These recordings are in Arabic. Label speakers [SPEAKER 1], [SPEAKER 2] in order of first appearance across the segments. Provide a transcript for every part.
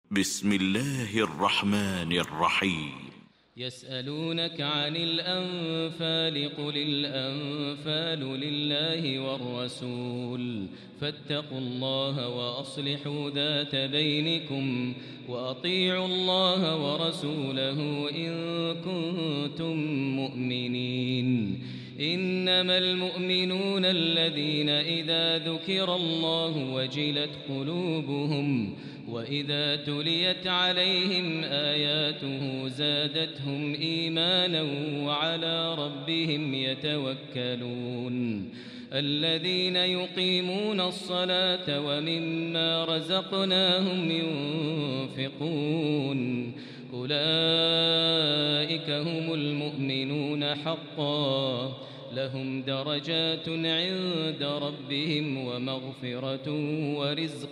[SPEAKER 1] بسم الله الرحمن الرحيم.
[SPEAKER 2] يسألونك عن الأنفال قل الأنفال لله والرسول فاتقوا الله وأصلحوا ذات بينكم وأطيعوا الله ورسوله إن كنتم مؤمنين. إنما المؤمنون الذين إذا ذكر الله وجلت قلوبهم وإذا تليت عليهم آياته زادتهم إيمانا وعلى ربهم يتوكلون. الذين يقيمون الصلاة ومما رزقناهم ينفقون أولئك هم المؤمنون حقا لهم درجات عند ربهم ومغفرة ورزق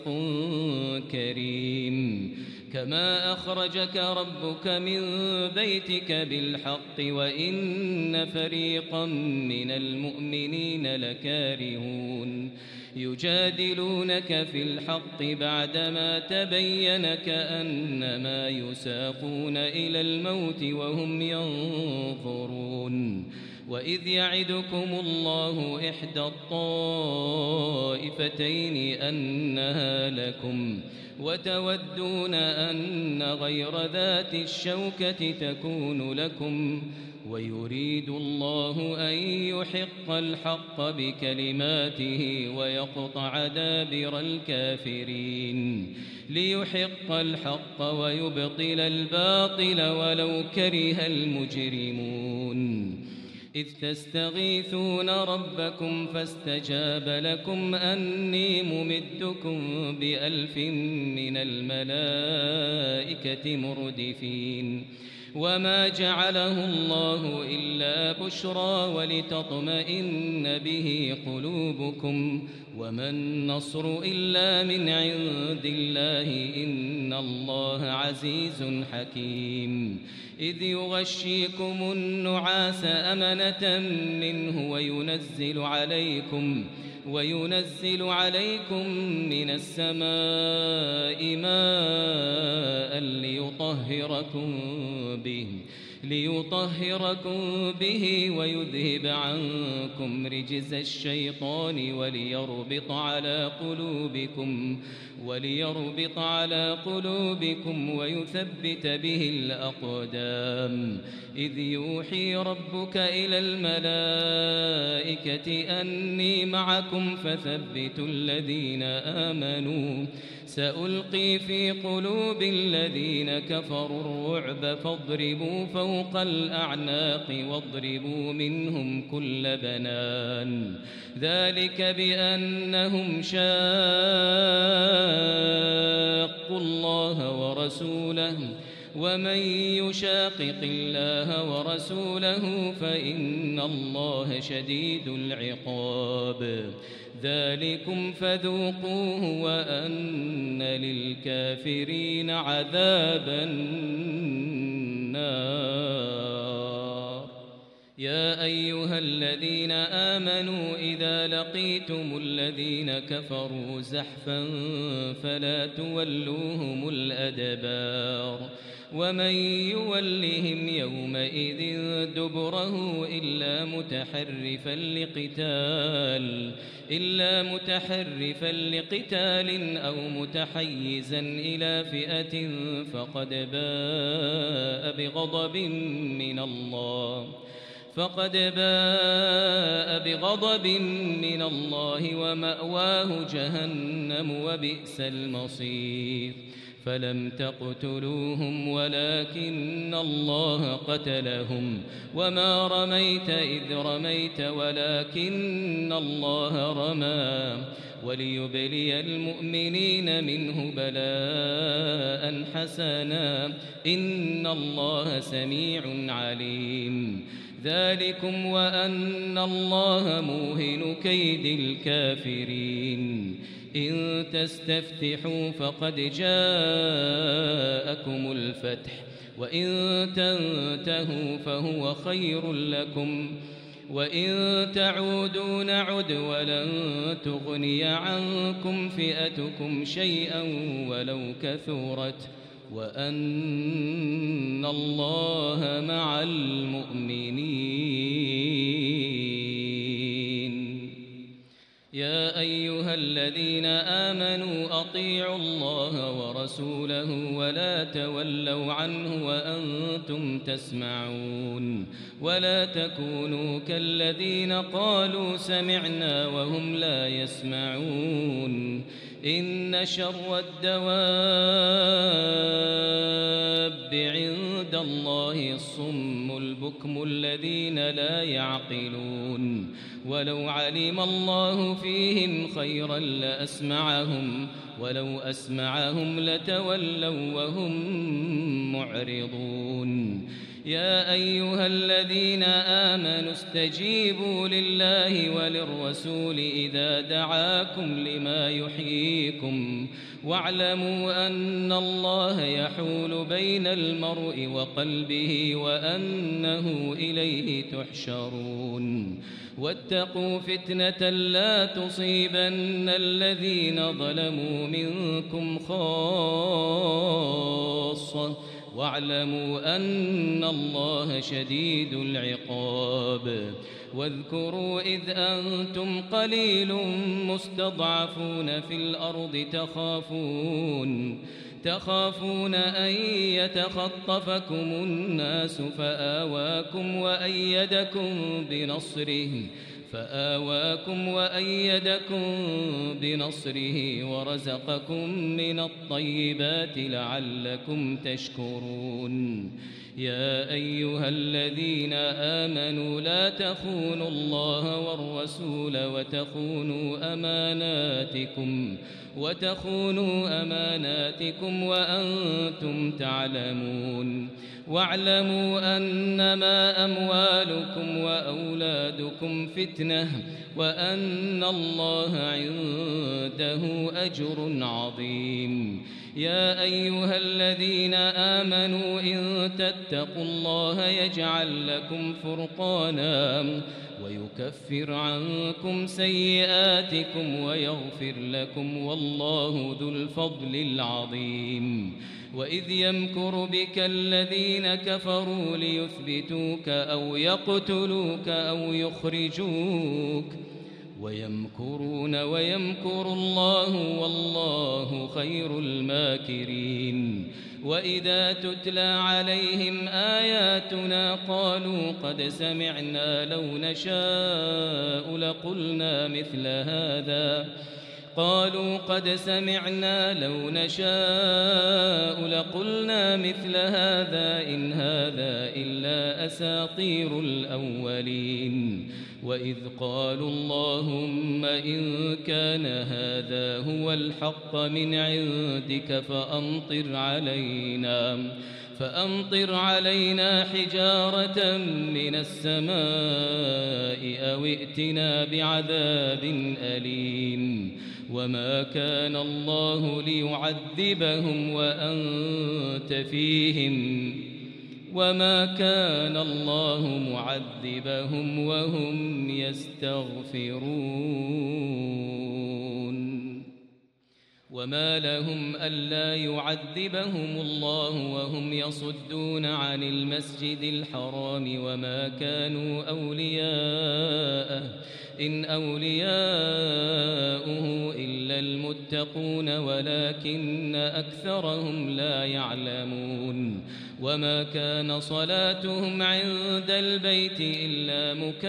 [SPEAKER 2] كريم. كما أخرجك ربك من بيتك بالحق وإن فريقا من المؤمنين لكارهون يجادلونك في الحق بعدما تبين كأنما يساقون إلى الموت وهم ينظرون. وإذ يعدكم الله إحدى الطائفتين أنها لكم وتودون أن غير ذات الشوكة تكون لكم ويريد الله أن يحق الحق بكلماته ويقطع دابر الكافرين ليحق الحق ويبطل الباطل ولو كره المجرمون. إذ تستغيثون ربكم فاستجاب لكم أني ممدكم ب1000 من الملائكة مردفين. وما جعله الله إلا بشرى ولتطمئن به قلوبكم وما النصر إلا من عند الله إن الله عزيز حكيم. إذ يغشيكم النعاس أمنة منه وينزل عليكم من السماء ماء ليطهركم به ويذهب عنكم رجز الشيطان وليربط على قلوبكم ويثبت به الأقدام. إذ يوحي ربك إلى الملائكة أني معكم فثبتوا الذين آمنوا سألقي في قلوب الذين كفروا الرعب فاضربوا فوق الأعناق واضربوا منهم كل بنان. ذلك بأنهم شاقوا الله ورسوله ومن يشاقق الله ورسوله فإن الله شديد العقاب. ذلكم فذوقوه وأن للكافرين عذاب النار. يا أيها الذين آمنوا إذا لقيتم الذين كفروا زحفا فلا تولوهم الأدبار ومن يولهم يومئذ دبره إلا متحرفا لقتال أو متحيزا إلى فئة فقد باء بغضب من الله ومأواه جهنم وبئس المصير. فلم تقتلوهم ولكن الله قتلهم وما رميت إذ رميت ولكن الله رمى وليبلي المؤمنين منه بلاء حسنا إن الله سميع عليم. ذلكم وأن الله موهن كيد الكافرين. إن تستفتحوا فقد جاءكم الفتح وإن تنتهوا فهو خير لكم وإن تعودوا نعد ولن تغني عنكم فئتكم شيئا ولو كثرت وأن الله مع المؤمنين. يا أيها الذين آمنوا أطيعوا الله ورسوله ولا تولوا عنه وأنتم تسمعون ولا تكونوا كالذين قالوا سمعنا وهم لا يسمعون. إن شر الدواب عند الله الصم البكم الذين لا يعقلون. ولو علم الله فيهم خيرا لأسمعهم ولو أسمعهم لتولوا وهم معرضون. يا أيها الذين آمنوا استجيبوا لله وللرسول إذا دعاكم لما يحييكم واعلموا أن الله يحول بين المرء وقلبه وأنه إليه تحشرون. واتقوا فتنة لا تصيبن الذين ظلموا منكم خاصة واعلموا أن الله شديد العقاب. واذكروا إذ أنتم قليل مستضعفون في الأرض تخافون أن يتخطفكم الناس فآواكم وأيدكم بنصره ورزقكم من الطيبات لعلكم تشكرون. يا أيها الذين آمنوا لا تخونوا الله والرسول وتخونوا أماناتكم وأنتم تعلمون. واعلموا أنما أموالكم وأولادكم فتنة وأن الله عنده أجر عظيم. يا أيها الذين آمنوا إن تتقوا الله يجعل لكم فرقانا ويكفر عنكم سيئاتكم ويغفر لكم والله ذو الفضل العظيم. وإذ يمكر بك الذين كفروا ليثبتوك أو يقتلوك أو يخرجوك ويمكرون ويمكر الله والله خير الماكرين. وإذا تتلى عليهم آياتنا قالوا قد سمعنا لو نشاء لقلنا مثل هذا إن هذا إلا أساطير الأولين. وإذ قالوا اللهم إن كان هذا هو الحق من عندك فأمطر علينا حجارة من السماء أو ائتنا بعذاب أليم. وما كان الله ليعذبهم وأنت فيهم وما كان الله معذبهم وهم يستغفرون. وما لهم ألا يعذبهم الله وهم يصدون عن المسجد الحرام وما كانوا أولياءه إن أولياؤه إلا المتقون ولكن أكثرهم لا يعلمون. وما كان صلاتهم عند البيت إلا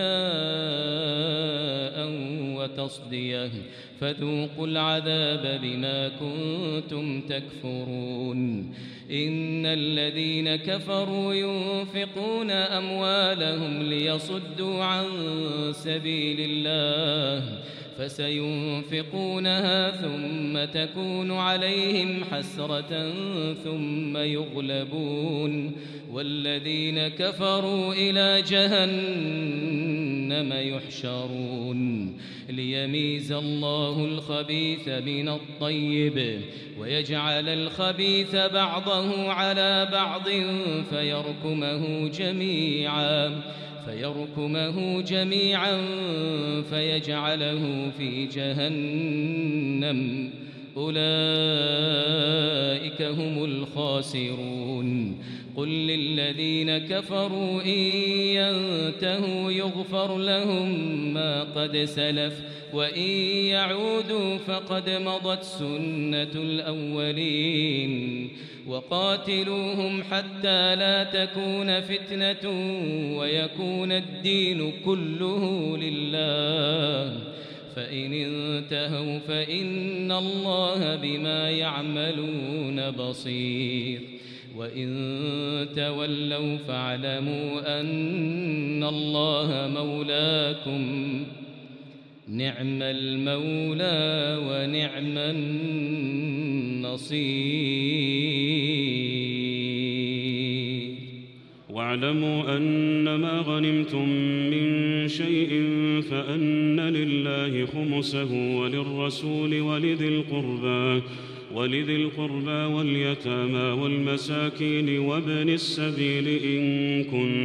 [SPEAKER 2] مكاء وتصدية فذوقوا العذاب بما كنتم تكفرون. إن الذين كفروا ينفقون أموالهم ليصدوا عن سبيل الله فسينفقونها ثم تكون عليهم حسرة ثم يغلبون والذين كفروا إلى جهنم يحشرون. ليميز الله الخبيث من الطيب ويجعل الخبيث بعضه على بعض فيركمه جميعا فيجعله في جهنم أولئك هم الخاسرون قل للذين كفروا إن ينتهوا يغفر لهم ما قد سلف وإن يعودوا فقد مضت سنة الأولين وقاتلوهم حتى لا تكون فتنة ويكون الدين كله لله فإن انتهوا فإن الله بما يعملون بصير وإن تولوا فاعلموا أن الله مولاكم نعم المولى ونعم النصير
[SPEAKER 3] واعلموا أنما غنمتم من شيء فأن لله خمسه وللرسول ولذي القربى واليتامى والمساكين وابن السبيل إن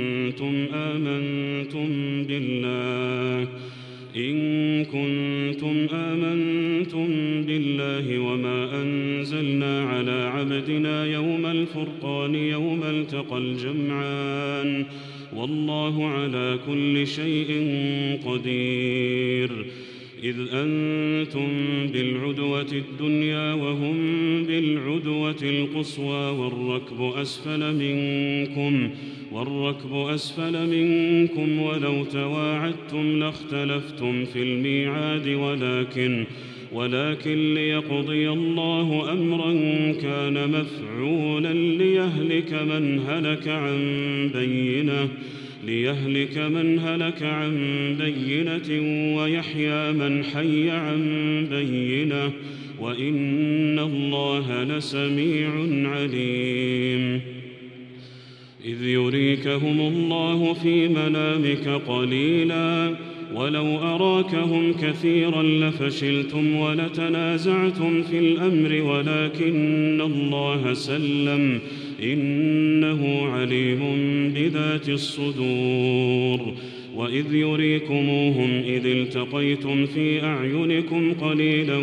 [SPEAKER 3] كنتم آمنتم بالله وما أنزلنا على عبدنا يوم الفرقان يوم التقى الجمعان والله على كل شيء قدير إذ أنتم بالعدوة الدنيا وهم بالعدوة القصوى والركب أسفل منكم ولو تواعدتم لاختلفتم في الميعاد ولكن ليقضي الله أمرا كان مفعولا ليهلك من هلك عن بينة ويحيى من حي عن بينة وإن الله لسميع عليم إذ يريكهم الله في منامك قليلا ولو أراكهم كثيرا لفشلتم ولتنازعتم في الأمر ولكن الله سلم إنه عليم بذات الصدور وإذ يريكموهم إذ التقيتم في أعينكم قليلا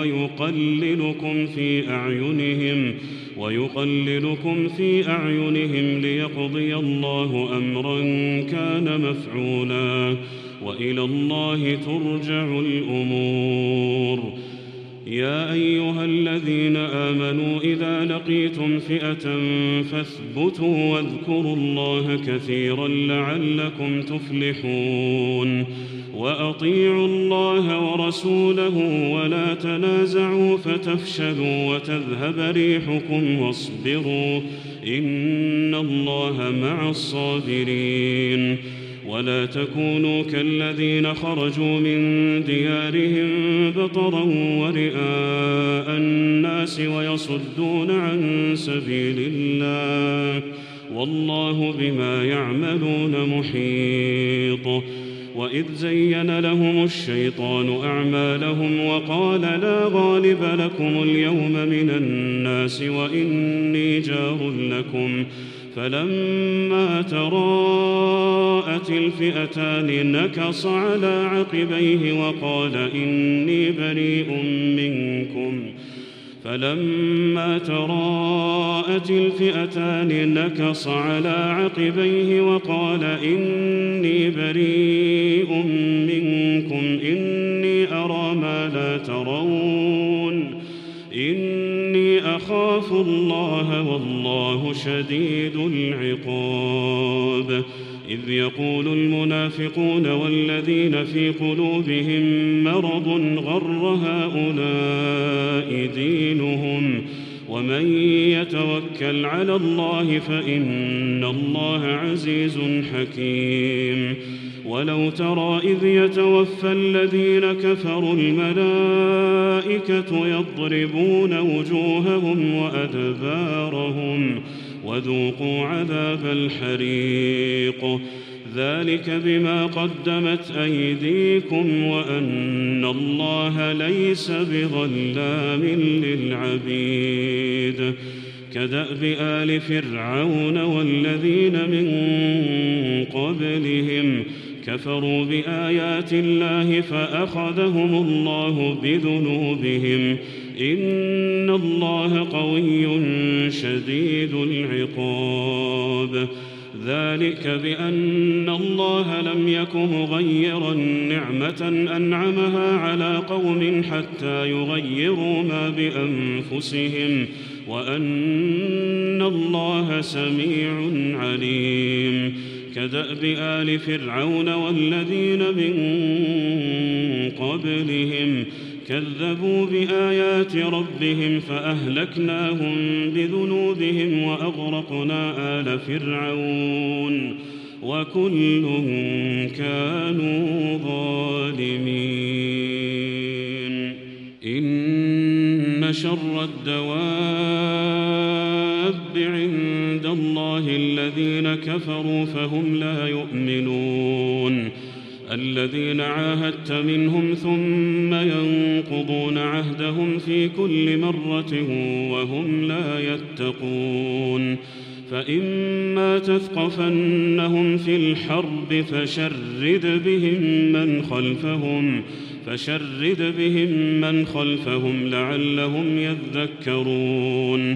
[SPEAKER 3] ويقللكم في أعينهم ليقضي الله أمرا كان مفعولا وإلى الله ترجع الأمور يا أيها الذين آمنوا إذا لقيتم فئة فاثبتوا واذكروا الله كثيرا لعلكم تفلحون وأطيعوا الله ورسوله ولا تنازعوا فتفشلوا وتذهب ريحكم واصبروا إن الله مع الصابرين ولا تكونوا كالذين خرجوا من ديارهم بطرا ورئاء الناس ويصدون عن سبيل الله والله بما يعملون محيط وإذ زين لهم الشيطان أعمالهم وقال لا غالب لكم اليوم من الناس وإني جار لكم فلما تراءت الفئتان نكص على عقبيه وقال إني بريء منكم إني أرى ما لا ترون إني أخاف الله والله شديد العقاب إذ يقول المنافقون والذين في قلوبهم مرض غر هؤلاء دينهم ومن يتوكل على الله فإن الله عزيز حكيم ولو ترى إذ يتوفى الذين كفروا الملائكة يضربون وجوههم وأدبارهم وذوقوا عذاب الحريق ذلك بما قدمت أيديكم وأن الله ليس بظلام للعبيد كدأب آل فرعون والذين من قبلهم كفروا بآيات الله فأخذهم الله بذنوبهم إن الله قوي شديد العقاب. ذلك بأن الله لم يك مغيرا نعمة أنعمها على قوم حتى يغيروا ما بأنفسهم وأن الله سميع عليم. كدأب آل فرعون والذين من قبلهم كذبوا بآيات ربهم فأهلكناهم بذنوبهم وأغرقنا آل فرعون وكل كانوا ظالمين. إن شر الدواب عند الله الذين كفروا فهم لا يؤمنون. الذين عاهدت منهم ثم ينقضون عهدهم في كل مرة وهم لا يتقون. فإما تثقفنهم في الحرب فشرد بهم من خلفهم لعلهم يذكرون.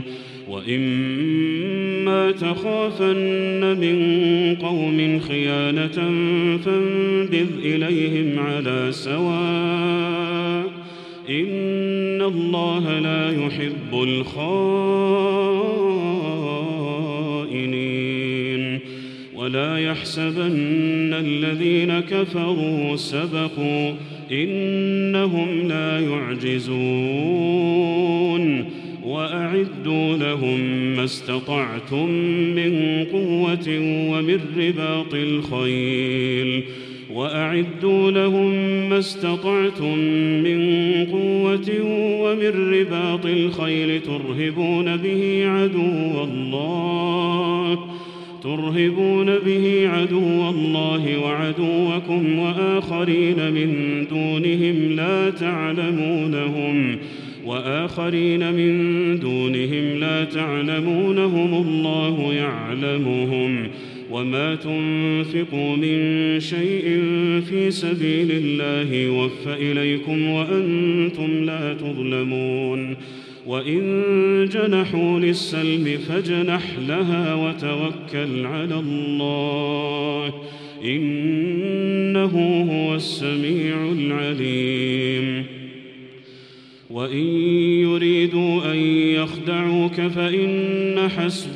[SPEAKER 3] وإما تخافن من قوم خيانة فانبذ إليهم على سواء إن الله لا يحب الخائنين. ولا يحسبن الذين كفروا سبقوا إنهم لا يعجزون. وأعدوا لهم ما استطعتم من قوة ومن رباط الخيل ترهبون به عدو الله وعدوكم وآخرين من دونهم لا تعلمونهم الله يعلمهم. وما تنفقوا من شيء في سبيل الله يوفى إليكم وأنتم لا تظلمون. وإن جنحوا للسلم فاجنح لها وتوكل على الله إنه هو السميع العليم. وإن يريدوا أن يخدعوك فإن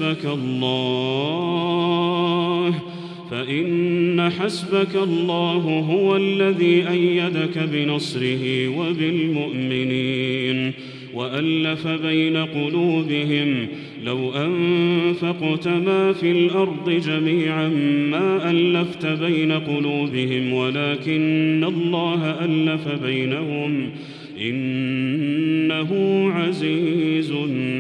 [SPEAKER 3] حسبك الله هو الذي أيدك بنصره وبالمؤمنين وألف بين قلوبهم لو أنفقت ما في الأرض جميعا ما ألفت بين قلوبهم ولكن الله ألف بينهم إنه عزيز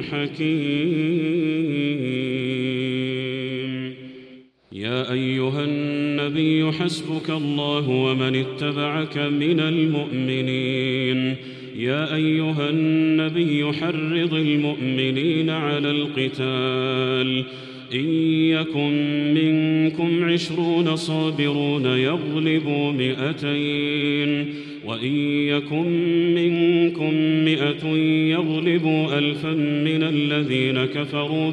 [SPEAKER 3] حكيم. يا أيها النبي حسبك الله ومن اتبعك من المؤمنين. يا أيها النبي حرض المؤمنين على القتال إن يكن منكم 20 صابرون يغلبوا 200 وإن يكن منكم 100 يغلبوا 1000 من الذين كفروا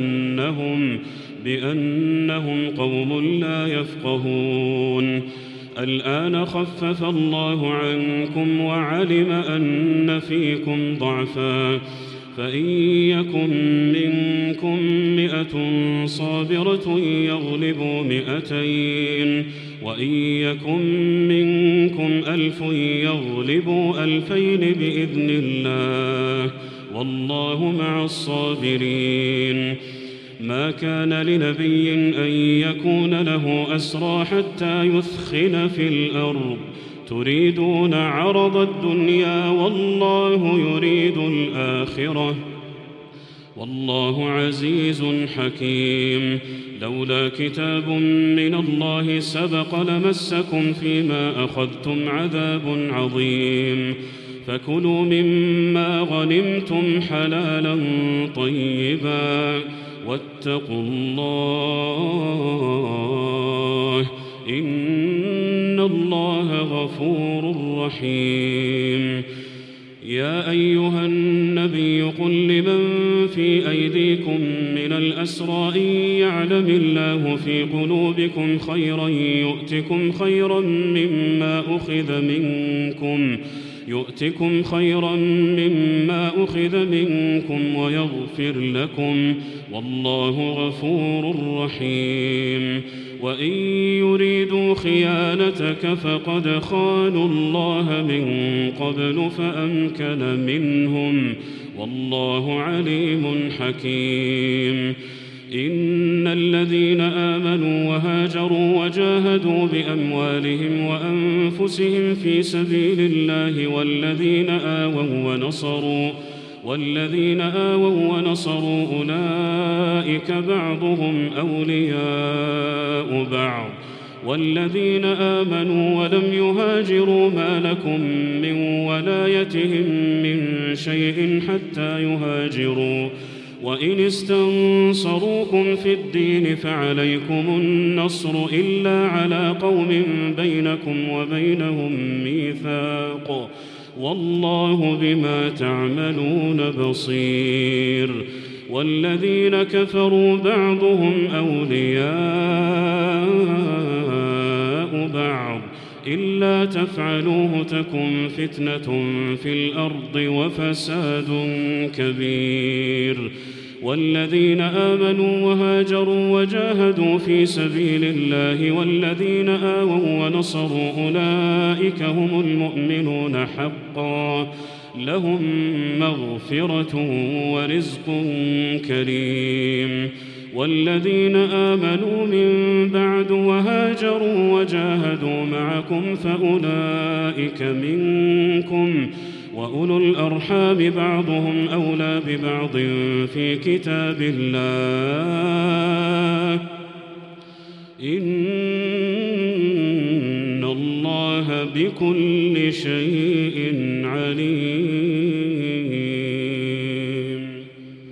[SPEAKER 3] بأنهم قوم لا يفقهون. الآن خفف الله عنكم وعلم أن فيكم ضعفا فإن يكن منكم 100 صابرة يغلبوا 200 وإن يكن منكم 1000 يغلبوا 2000 بإذن الله والله مع الصابرين. ما كان لنبي أن يكون له أسرى حتى يثخن في الأرض تريدون عرض الدنيا والله يريد الآخرة والله عزيز حكيم. لولا كتاب من الله سبق لمسكم فيما أخذتم عذاب عظيم. فكلوا مما غنمتم حلالا طيبا واتقوا الله إن الله غفور رحيم. يا أيها النبي قل لمن في أيديكم من الأسرى إن يعلم الله في قلوبكم خيرا يؤتكم خيرا مما أخذ منكم ويغفر لكم والله غفور رحيم وإن يريدوا خيانتك فقد خانوا الله من قبل فأمكن منهم والله عليم حكيم إن الذين آمنوا وهاجروا وجاهدوا بأموالهم وأنفسهم في سبيل الله والذين آووا ونصروا أولئك بعضهم أولياء بعض والذين آمنوا ولم يهاجروا ما لكم من ولايتهم من شيء حتى يهاجروا وإن استنصروكم في الدين فعليكم النصر إلا على قوم بينكم وبينهم ميثاق والله بما تعملون بصير والذين كفروا بعضهم أولياء بعض إلا تفعلوه تكن فتنة في الأرض وفساد كبير والذين آمنوا وهاجروا وجاهدوا في سبيل الله والذين آووا ونصروا أولئك هم المؤمنون حقا لهم مغفرة ورزق كريم والذين آمنوا من بعد وهاجروا وجاهدوا معكم فأولئك منكم وأولو الأرحام بعضهم أولى ببعض في كتاب الله إن الله بكل شيء عليم